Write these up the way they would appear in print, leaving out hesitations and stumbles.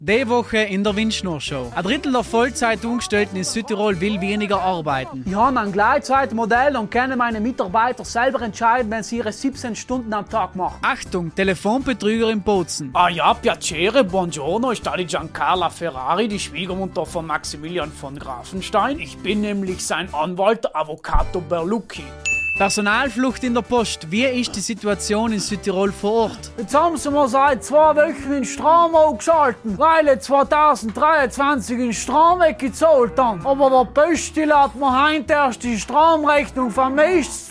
Die Woche in der Windschnur-Show. Ein Drittel der Vollzeitangestellten in Südtirol will weniger arbeiten. Ich habe ein Gleitzeitmodell und kann meine Mitarbeiter selber entscheiden, wenn sie ihre 17 Stunden am Tag machen. Achtung, Telefonbetrüger in Bozen. Ah ja, piacere, buongiorno, ich bin Giancarla Ferrari, die Schwiegermutter von Maximilian von Grafenstein. Ich bin nämlich sein Anwalt, Avvocato Berlucchi. Personalflucht in der Post. Wie ist die Situation in Südtirol vor Ort? Jetzt haben sie mir seit 2 Wochen den Strom ausgeschalten, weil ich 2023 den Strom weggezahlt haben. Aber der Postil hat mir heute erst die Stromrechnung vom März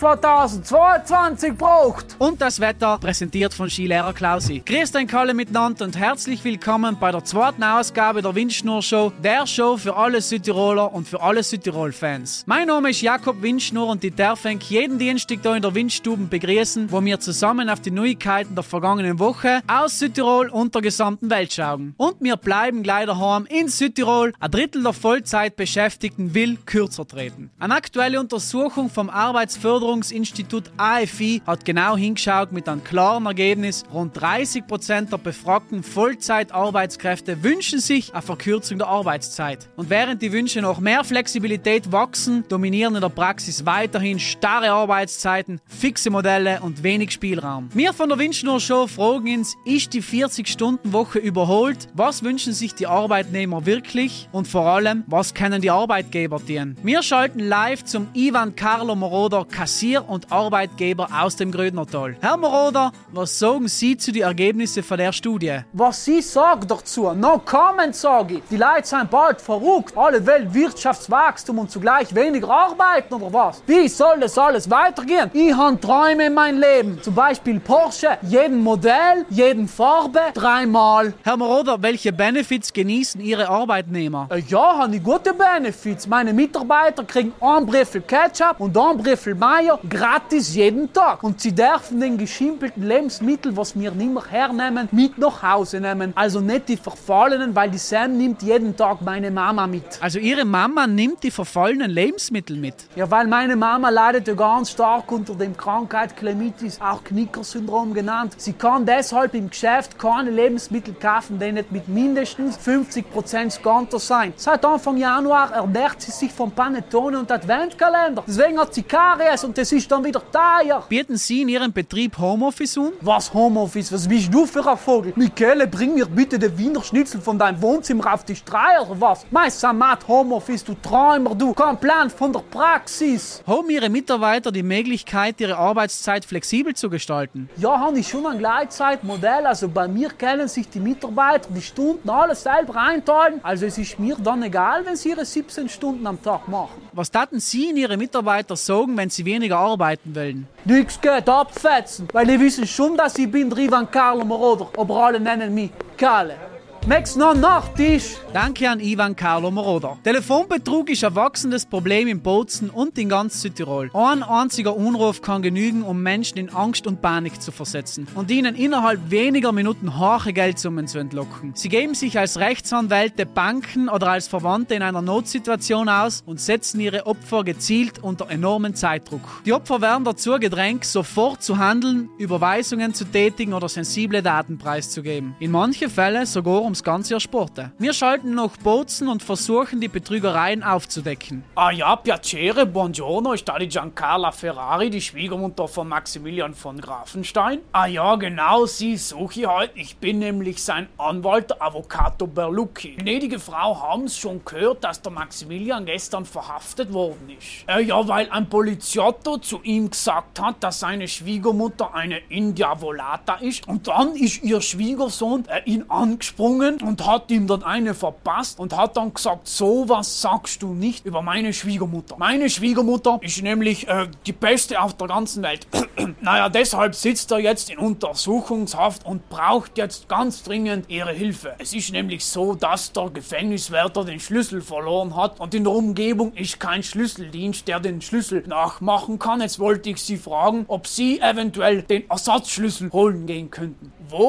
2022 gebraucht. Und das Wetter, präsentiert von Skilehrer Klausi. Grüßt euch alle miteinander und herzlich willkommen bei der zweiten Ausgabe der Windschnur-Show, der Show für alle Südtiroler und für alle Südtirol-Fans. Mein Name ist Jakob Windschnur und ich darf euch jeden Dienstag hier in der Windstube begrüßen, wo wir zusammen auf die Neuigkeiten der vergangenen Woche aus Südtirol und der gesamten Welt schauen. Und wir bleiben gleich daheim in Südtirol. Ein Drittel der Vollzeitbeschäftigten will kürzer treten. Eine aktuelle Untersuchung vom Arbeitsförderungsinstitut AFI hat genau hingeschaut mit einem klaren Ergebnis. Rund 30% der befragten Vollzeitarbeitskräfte wünschen sich eine Verkürzung der Arbeitszeit. Und während die Wünsche nach mehr Flexibilität wachsen, dominieren in der Praxis weiterhin starre Arbeitszeiten, fixe Modelle und wenig Spielraum. Wir von der Windschnur-Show fragen uns, ist die 40-Stunden-Woche überholt? Was wünschen sich die Arbeitnehmer wirklich? Und vor allem, was können die Arbeitgeber tun? Wir schalten live zum Ivan Carlo Moroder, Kassier und Arbeitgeber aus dem Grödnertal. Herr Moroder, was sagen Sie zu den Ergebnissen von der Studie? Was Sie sagen dazu? No comment, sage ich. Die Leute sind bald verrückt. Alle wollen Wirtschaftswachstum und zugleich weniger arbeiten, oder was? Wie soll das alles weitergehen? Ich habe Träume in meinem Leben. Zum Beispiel Porsche. Jeden Modell, jeden Farbe, 3-mal. Herr Moroder, welche Benefits genießen Ihre Arbeitnehmer? Ja, habe ich gute Benefits. Meine Mitarbeiter kriegen ein Briefel Ketchup und ein Briefel Mayo gratis jeden Tag. Und sie dürfen den geschimpelten Lebensmittel, was wir nicht mehr hernehmen, mit nach Hause nehmen. Also nicht die verfallenen, weil die Sam nimmt jeden Tag meine Mama mit. Also Ihre Mama nimmt die verfallenen Lebensmittel mit? Ja, weil meine Mama leidet ja ganz stark unter dem Krankheit Clemitis, auch Knicker-Syndrom genannt. Sie kann deshalb im Geschäft keine Lebensmittel kaufen, die nicht mit mindestens 50% Skonto sein. Seit Anfang Januar ernährt sie sich von Panettone und Adventkalender. Deswegen hat sie Karies und das ist dann wieder teuer. Bieten Sie in Ihrem Betrieb Homeoffice an? Was Homeoffice? Was bist du für ein Vogel? Michele, bring mir bitte den Wiener Schnitzel von deinem Wohnzimmer auf die Streu oder was? Mein Samat Homeoffice, du Träumer, du. Kein Plan von der Praxis. Haben Ihre Mitarbeiter die Möglichkeit, ihre Arbeitszeit flexibel zu gestalten? Ja, habe ich schon ein Gleitzeitmodell. Also bei mir können sich die Mitarbeiter die Stunden alles selber einteilen. Also es ist mir dann egal, wenn sie ihre 17 Stunden am Tag machen. Was taten Sie in Ihre Mitarbeiter sagen, wenn sie weniger arbeiten wollen? Nix geht abfetzen, weil die wissen schon, dass ich bin Ivan Carlo Moroder, aber alle nennen mich Kalle. Max noch Nachtisch. Danke an Ivan Carlo Moroder. Telefonbetrug ist ein wachsendes Problem in Bozen und in ganz Südtirol. Ein einziger Anruf kann genügen, um Menschen in Angst und Panik zu versetzen und ihnen innerhalb weniger Minuten hohe Geldsummen zu entlocken. Sie geben sich als Rechtsanwälte, Banken oder als Verwandte in einer Notsituation aus und setzen ihre Opfer gezielt unter enormen Zeitdruck. Die Opfer werden dazu gedrängt, sofort zu handeln, Überweisungen zu tätigen oder sensible Daten preiszugeben. In manchen Fällen sogar ums ganze ersporten. Wir schalten nach Bozen und versuchen, die Betrügereien aufzudecken. Ah ja, piacere, buongiorno, ich bin Giancarla Ferrari, die Schwiegermutter von Maximilian von Grafenstein. Ah ja, genau, sie suche ich heute. Ich bin nämlich sein Anwalt, Avvocato Berlucchi. Gnädige Frau, haben Sie schon gehört, dass der Maximilian gestern verhaftet worden ist? Ja, weil ein Poliziotto zu ihm gesagt hat, dass seine Schwiegermutter eine India Volata ist. Und dann ist ihr Schwiegersohn ihn angesprungen und hat ihm dann eine verpasst und hat dann gesagt, sowas sagst du nicht über meine Schwiegermutter. Meine Schwiegermutter ist nämlich die Beste auf der ganzen Welt. Naja, deshalb sitzt er jetzt in Untersuchungshaft und braucht jetzt ganz dringend ihre Hilfe. Es ist nämlich so, dass der Gefängniswärter den Schlüssel verloren hat und in der Umgebung ist kein Schlüsseldienst, der den Schlüssel nachmachen kann. Jetzt wollte ich Sie fragen, ob Sie eventuell den Ersatzschlüssel holen gehen könnten. Wo?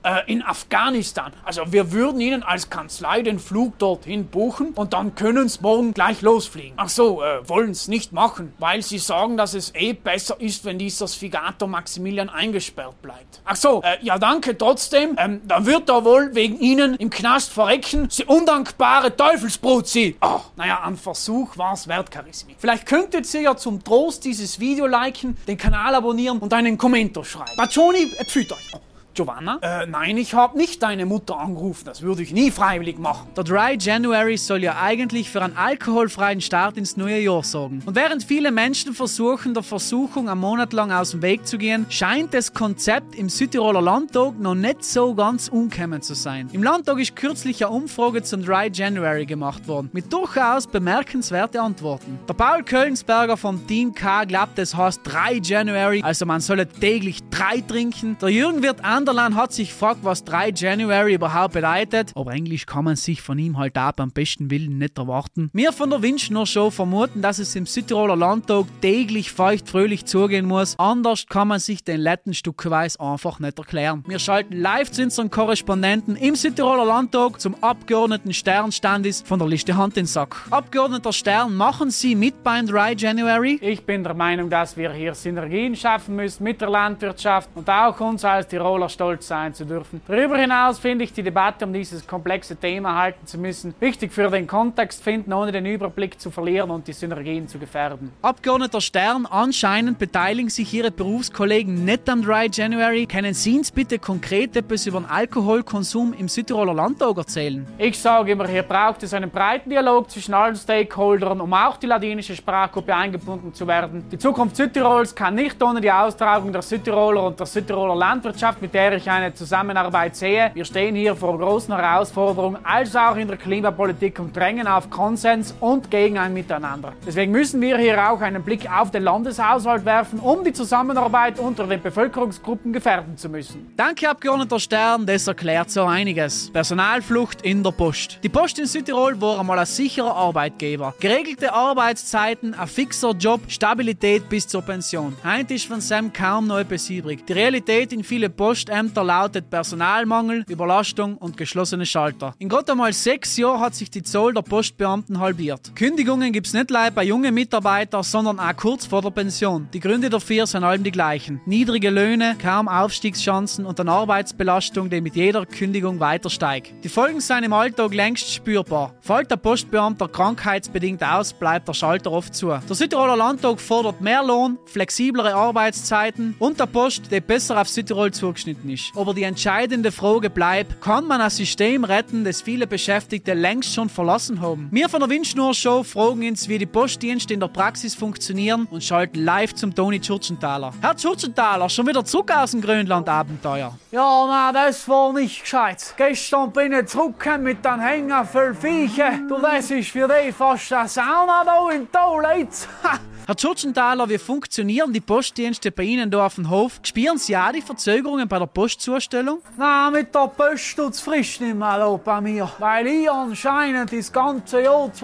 In Afghanistan. Also wir würden Ihnen als Kanzlei den Flug dorthin buchen und dann können Sie morgen gleich losfliegen. Ach so, wollen Sie nicht machen, weil Sie sagen, dass es besser ist, wenn dieser Sfigato Maximilian eingesperrt bleibt. Ach so, ja danke trotzdem. Dann wird er wohl wegen Ihnen im Knast verrecken. Sie undankbare Teufelsbrut, Sie. Oh, naja, ein Versuch war's wert, Carissimi. Vielleicht könntet ihr ja zum Trost dieses Video liken, den Kanal abonnieren und einen Kommentar schreiben. Bacioni, pfüt euch. Giovanna? Nein, ich habe nicht deine Mutter angerufen. Das würde ich nie freiwillig machen. Der Dry January soll ja eigentlich für einen alkoholfreien Start ins neue Jahr sorgen. Und während viele Menschen versuchen, der Versuchung einen Monat lang aus dem Weg zu gehen, scheint das Konzept im Südtiroler Landtag noch nicht so ganz umgekommen zu sein. Im Landtag ist kürzlich eine Umfrage zum Dry January gemacht worden, mit durchaus bemerkenswerten Antworten. Der Paul Köllensberger vom Team K glaubt, es heißt Dry January, also man solle täglich 3 trinken. Der Jürgen Wirt Anderland hat sich gefragt, was Dry January überhaupt bedeutet, aber Englisch kann man sich von ihm halt auch beim besten Willen nicht erwarten. Wir von der Windschnur Show vermuten, dass es im Südtiroler Landtag täglich feuchtfröhlich zugehen muss, anders kann man sich den letzten stückweise einfach nicht erklären. Wir schalten live zu unseren Korrespondenten im Südtiroler Landtag zum Abgeordneten Stern Standis von der Liste Hand in den Sack. Abgeordneter Stern, machen Sie mit beim Dry January? Ich bin der Meinung, dass wir hier Synergien schaffen müssen mit der Landwirtschaft und auch uns als Tiroler stolz sein zu dürfen. Darüber hinaus finde ich die Debatte um dieses komplexe Thema halten zu müssen wichtig für den Kontext finden, ohne den Überblick zu verlieren und die Synergien zu gefährden. Abgeordneter Stern, anscheinend beteiligen sich Ihre Berufskollegen nicht am Dry January. Können Sie uns bitte konkret etwas über den Alkoholkonsum im Südtiroler Landtag erzählen? Ich sage immer, hier braucht es einen breiten Dialog zwischen allen Stakeholdern, um auch die ladinische Sprachgruppe eingebunden zu werden. Die Zukunft Südtirols kann nicht ohne die Austragung der Südtiroler und der Südtiroler Landwirtschaft, mit der ich eine Zusammenarbeit sehe. Wir stehen hier vor großen Herausforderungen, als auch in der Klimapolitik und drängen auf Konsens und gegen ein Miteinander. Deswegen müssen wir hier auch einen Blick auf den Landeshaushalt werfen, um die Zusammenarbeit unter den Bevölkerungsgruppen gefährden zu müssen. Danke, Abgeordneter Stern, das erklärt so einiges. Personalflucht in der Post. Die Post in Südtirol war einmal ein sicherer Arbeitgeber. Geregelte Arbeitszeiten, ein fixer Job, Stabilität bis zur Pension. Heute ist von Sam kaum noch etwas übrig. Die Realität in vielen Postämter lautet Personalmangel, Überlastung und geschlossene Schalter. In gerade einmal 6 Jahren hat sich die Zahl der Postbeamten halbiert. Kündigungen gibt es nicht nur bei jungen Mitarbeitern, sondern auch kurz vor der Pension. Die Gründe dafür sind allem die gleichen. Niedrige Löhne, kaum Aufstiegschancen und eine Arbeitsbelastung, die mit jeder Kündigung weiter steigt. Die Folgen sind im Alltag längst spürbar. Fällt der Postbeamter krankheitsbedingt aus, bleibt der Schalter oft zu. Der Südtiroler Landtag fordert mehr Lohn, flexiblere Arbeitszeiten und der Post, die besser auf Südtirol zugeschnitten ist. Aber die entscheidende Frage bleibt, kann man ein System retten, das viele Beschäftigte längst schon verlassen haben? Wir von der Windschnur Show fragen uns, wie die Postdienste in der Praxis funktionieren und schalten live zum Toni Tschurtschenthaler. Herr Tschurtschenthaler, schon wieder zurück aus dem Grönland-Abenteuer? Ja, na, das war nicht gescheit. Gestern bin ich zurückgekommen mit einem Hänger voll Viecher. Du, das ist für dich fast eine Sauna da in Tauleitz. Herr Tschurtschenthaler, wie funktionieren die Postdienste bei Ihnen hier auf dem Hof? Spüren Sie auch die Verzögerungen bei der Postzustellung? Nein, mit der Post tut's frisch nicht mehr bei mir. Weil ich anscheinend das ganze Jahr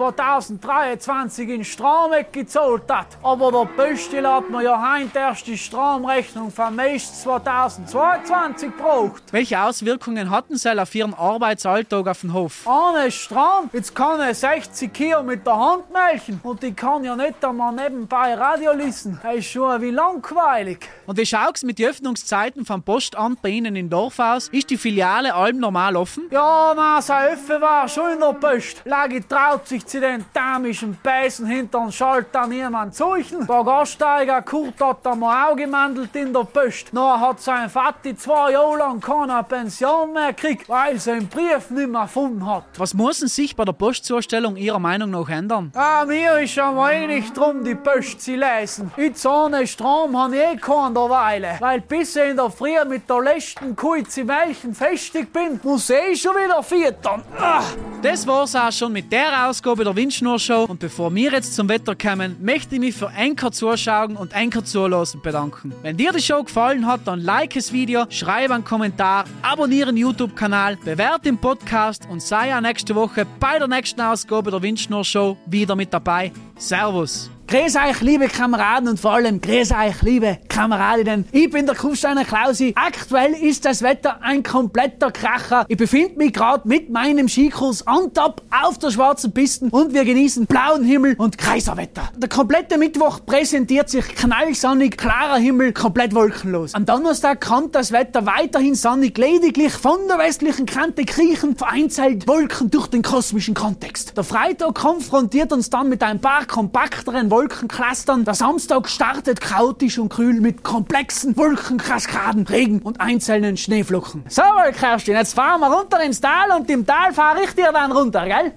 2023 in Strom weggezahlt hat. Aber der Postil hat mir ja heute erst die Stromrechnung vom März 2022 gebraucht. Welche Auswirkungen hatten Sie auf Ihren Arbeitsalltag auf dem Hof? Ohne Strom, jetzt kann ich 60 Kilo mit der Hand melken. Und ich kann ja nicht einmal nebenbei Radio lesen. Das ist schon wie langweilig. Und wie schaut's mit den Öffnungszeiten vom Postamt bei Ihnen im Dorf aus? Ist die Filiale allem normal offen? Ja, na, so offen war schon in der Post. Lagi traut sich zu den dämischen Beißen hinter den Schalter niemand suchen. Der Gasteiger Kurt hat einmal auch gemandelt in der Post. Noch hat sein Vati 2 Jahre lang keine Pension mehr gekriegt, weil er seinen Brief nicht mehr gefunden hat. Was muss sich bei der Postzustellung Ihrer Meinung nach ändern? Mir ist einmal nicht drum, die Post zu lesen. Jetzt ohne Strom habe ich keinen derweile. Weil bis ich in der Früh mit der letzten Kuh zu melken festig bin, muss ich schon wieder füttern. Das war's auch schon mit der Ausgabe der Windschnur Show. Und bevor wir jetzt zum Wetter kommen, möchte ich mich für Anchor zuschauen und Anchor zulassen bedanken. Wenn dir die Show gefallen hat, dann like das Video, schreib einen Kommentar, abonniere den YouTube-Kanal, bewerte den Podcast und sei auch nächste Woche bei der nächsten Ausgabe der Windschnur Show wieder mit dabei. Servus! Grüß euch, liebe Kameraden und vor allem grüß euch, liebe Kameradinnen. Ich bin der Kufsteiner Klausi. Aktuell ist das Wetter ein kompletter Kracher. Ich befinde mich gerade mit meinem Skikurs on top auf der schwarzen Piste und wir genießen blauen Himmel und Kaiserwetter. Der komplette Mittwoch präsentiert sich knallsonnig, klarer Himmel, komplett wolkenlos. Am Donnerstag kommt das Wetter weiterhin sonnig, lediglich von der westlichen Kante kriechen vereinzelt Wolken durch den kosmischen Kontext. Der Freitag konfrontiert uns dann mit ein paar kompakteren Wolkenclustern. Der Samstag startet chaotisch und kühl mit komplexen Wolkenkaskaden, Regen und einzelnen Schneeflocken. So, Kerstin, jetzt fahren wir runter ins Tal und im Tal fahre ich dir dann runter, gell?